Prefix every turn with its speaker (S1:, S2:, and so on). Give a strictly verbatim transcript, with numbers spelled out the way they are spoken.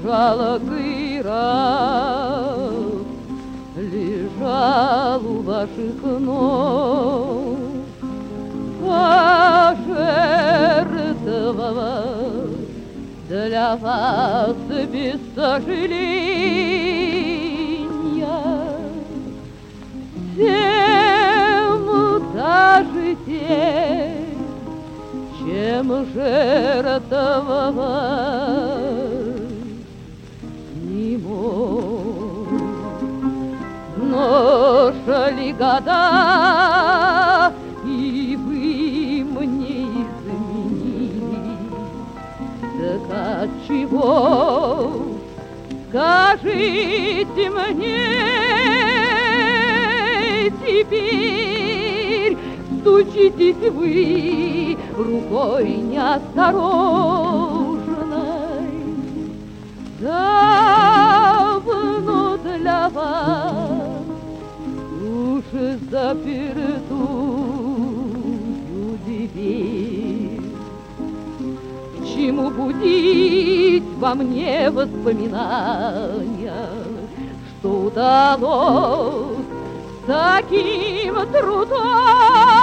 S1: жалкий раб лежал у ваших ног, пожертвовал для вас без сожаления всем даже тем, чем жертвовать не мог. Но шли года, и вы мне изменили. Так отчего, скажите мне, теперь стучитесь вы рукой неосторожной? Давно для вас уж запертую дверь. К чему будить во мне воспоминания, что удалось таким трудом